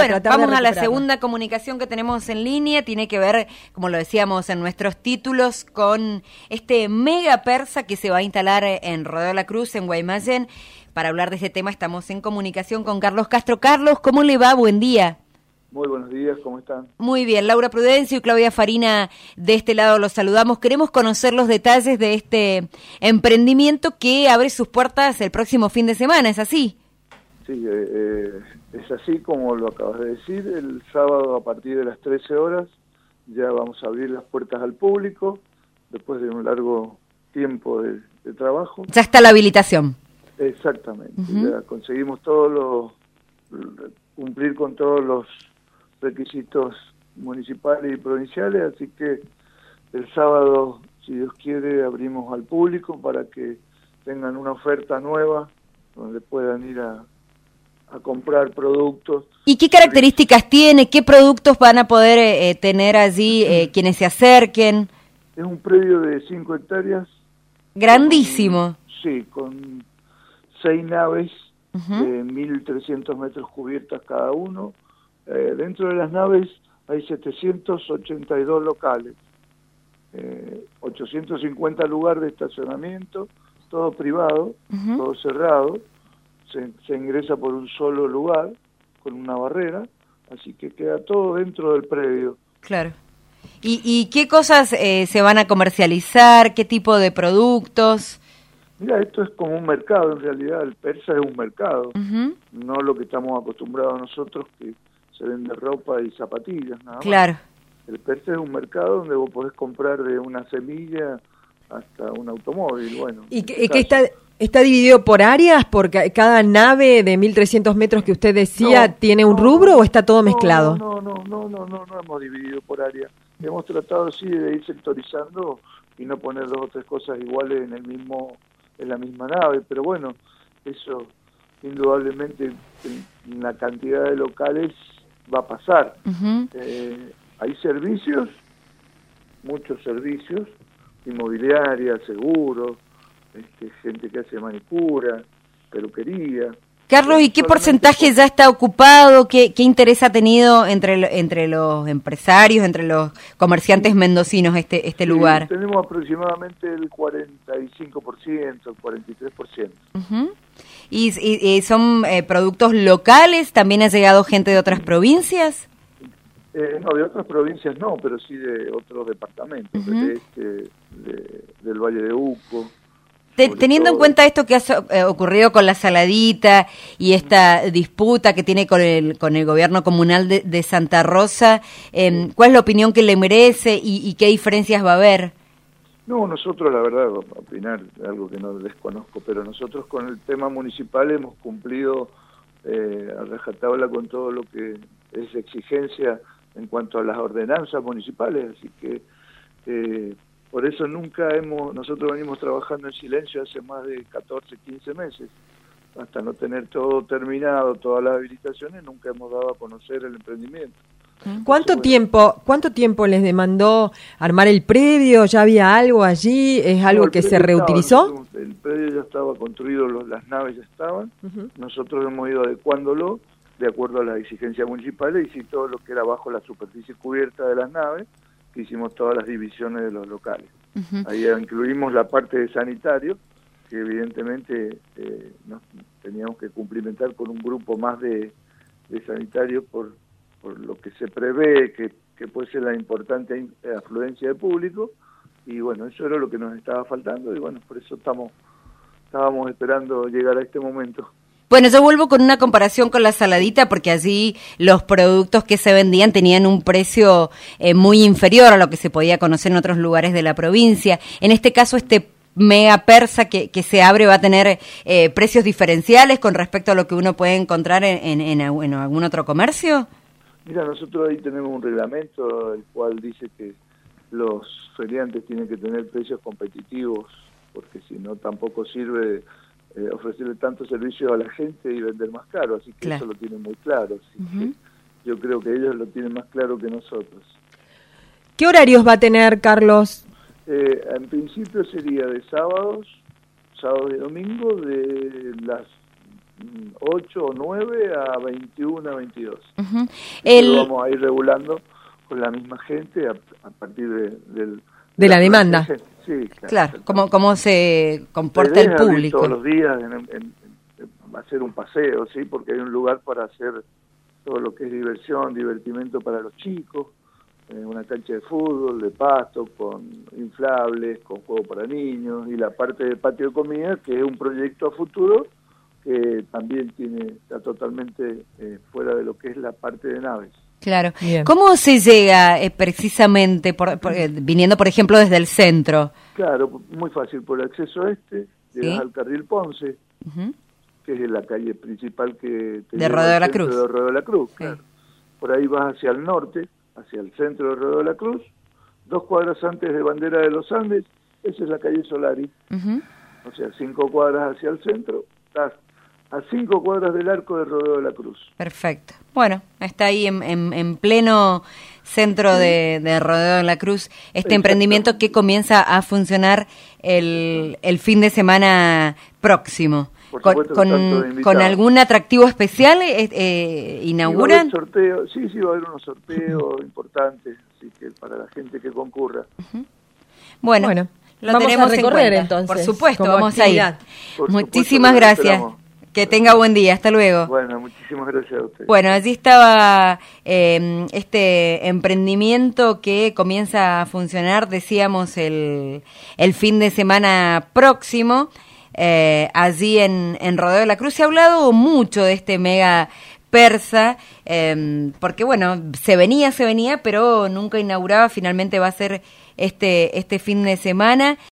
Bueno, tratar vamos de a la recuperarla. segunda comunicación que tenemos en línea, tiene que ver, como lo decíamos en nuestros títulos, con este mega persa que se va a instalar en Rodeo La Cruz, en Guaymallén. Para hablar de este tema estamos en comunicación con Carlos Castro. Carlos, ¿cómo le va? Buen día. Muy buenos días, ¿cómo están? Muy bien, Laura Prudencio y Claudia Farina de este lado los saludamos. Queremos conocer los detalles de este emprendimiento que abre sus puertas el próximo fin de semana, ¿es así? Sí, es así como lo acabas de decir. El sábado a partir de las 13 horas ya vamos a abrir las puertas al público, después de un largo tiempo de trabajo. Ya está la habilitación. Exactamente, Uh-huh. ya conseguimos cumplir con todos los requisitos municipales y provinciales, así que el sábado, si Dios quiere, abrimos al público para que tengan una oferta nueva donde puedan ir a comprar productos. ¿Y qué características tiene? ¿Qué productos van a poder tener allí quienes se acerquen? Es un predio de 5 hectáreas. Grandísimo. Sí, con 6 naves Uh-huh. de 1.300 metros cubiertas cada uno. Dentro de las naves hay 782 locales, 850 lugares de estacionamiento, todo privado, Uh-huh. todo cerrado. Se ingresa por un solo lugar, con una barrera, así que queda todo dentro del predio. Claro. ¿Y qué cosas se van a comercializar? ¿Qué tipo de productos? Mira, esto es como un mercado, en realidad el persa es un mercado, Uh-huh. no lo que estamos acostumbrados nosotros, que se vende ropa y zapatillas, nada más. Claro. El persa es un mercado donde vos podés comprar de una semilla hasta un automóvil, bueno. ¿Y que está dividido por áreas? ¿Porque cada nave de 1.300 metros que usted decía tiene un rubro o está todo mezclado? No hemos dividido por área. Hemos tratado, sí, de ir sectorizando y no poner 2 o 3 cosas iguales en la misma nave, pero bueno, eso indudablemente en la cantidad de locales va a pasar. Uh-huh. Hay servicios, muchos servicios, inmobiliaria, seguros, gente que hace manicura, peluquería. Carlos, ¿y qué porcentaje ya está ocupado? ¿Qué interés ha tenido entre los empresarios, entre los comerciantes mendocinos este lugar? Tenemos aproximadamente el 45%, el 43%. Uh-huh. ¿Y son productos locales? ¿También ha llegado gente de otras provincias? No, de otras provincias no, pero sí de otros departamentos, Uh-huh. del Valle de Uco. Teniendo en cuenta esto que ha ocurrido con la saladita y esta disputa que tiene con el gobierno comunal de Santa Rosa, ¿cuál es la opinión que le merece y qué diferencias va a haber? No, nosotros la verdad, opinar algo que no desconozco, pero nosotros con el tema municipal hemos cumplido a rajatabla con todo lo que es exigencia en cuanto a las ordenanzas municipales, así que por eso nosotros venimos trabajando en silencio hace más de 14, 15 meses, hasta no tener todo terminado, todas las habilitaciones, nunca hemos dado a conocer el emprendimiento. ¿Cuánto tiempo les demandó armar el predio? ¿Ya había algo allí? ¿Es algo que se reutilizó? El predio ya estaba construido, las naves ya estaban, Uh-huh. nosotros hemos ido adecuándolo de acuerdo a las exigencias municipales y sí todo lo que era bajo la superficie cubierta de las naves, que hicimos todas las divisiones de los locales. Uh-huh. Ahí incluimos la parte de sanitario, que evidentemente nos teníamos que cumplimentar con un grupo más de sanitarios por lo que se prevé que puede ser la importante afluencia de público, y bueno, eso era lo que nos estaba faltando, y bueno, por eso estábamos esperando llegar a este momento. Bueno, yo vuelvo con una comparación con la saladita, porque allí los productos que se vendían tenían un precio muy inferior a lo que se podía conocer en otros lugares de la provincia. En este caso, este mega persa que se abre va a tener precios diferenciales con respecto a lo que uno puede encontrar en algún otro comercio. Mira, nosotros ahí tenemos un reglamento el cual dice que los feriantes tienen que tener precios competitivos, porque si no tampoco sirve ofrecerle tanto servicio a la gente y vender más caro, así que claro. Eso lo tienen muy claro, así Uh-huh. que yo creo que ellos lo tienen más claro que nosotros. ¿Qué horarios va a tener, Carlos? En principio sería de sábados y domingo de las 8 o 9 a 21 a 22. Uh-huh. Lo vamos a ir regulando con la misma gente a partir de la demanda. Sí, claro. Cómo se comporta el público. Todos los días en hacer un paseo, sí, porque hay un lugar para hacer todo lo que es diversión, divertimento para los chicos, una cancha de fútbol, de pasto, con inflables, con juego para niños, y la parte del patio de comida, que es un proyecto a futuro que también está totalmente fuera de lo que es la parte de naves. Claro. Bien. ¿Cómo se llega precisamente, viniendo por ejemplo desde el centro? Claro, muy fácil, por el acceso llegas al carril Ponce, uh-huh, que es la calle principal que de Rodeo de la Cruz. De Rodeo de la Cruz, sí. Claro. Por ahí vas hacia el norte, hacia el centro de Rodeo de la Cruz, 2 cuadras antes de Bandera de los Andes, esa es la calle Solari, uh-huh, o sea, 5 cuadras hacia el centro, estás a 5 cuadras del arco de Rodeo de la Cruz. Perfecto. Bueno, está ahí en pleno centro de Rodeo de la Cruz este emprendimiento que comienza a funcionar el fin de semana próximo. ¿Con algún atractivo especial inauguran? Va a haber sí, va a haber unos sorteos importantes, así que para la gente que concurra. Uh-huh. Bueno, lo vamos tenemos a recorrer en cuenta. entonces. Por supuesto, como vamos actividad. a ir. Muchísimas gracias. Que tenga buen día, hasta luego. Bueno, muchísimas gracias a usted. Bueno, allí estaba este emprendimiento que comienza a funcionar, decíamos, el fin de semana próximo, allí en Rodeo de la Cruz. Se ha hablado mucho de este mega persa, porque bueno, se venía, pero nunca inauguraba. Finalmente va a ser este fin de semana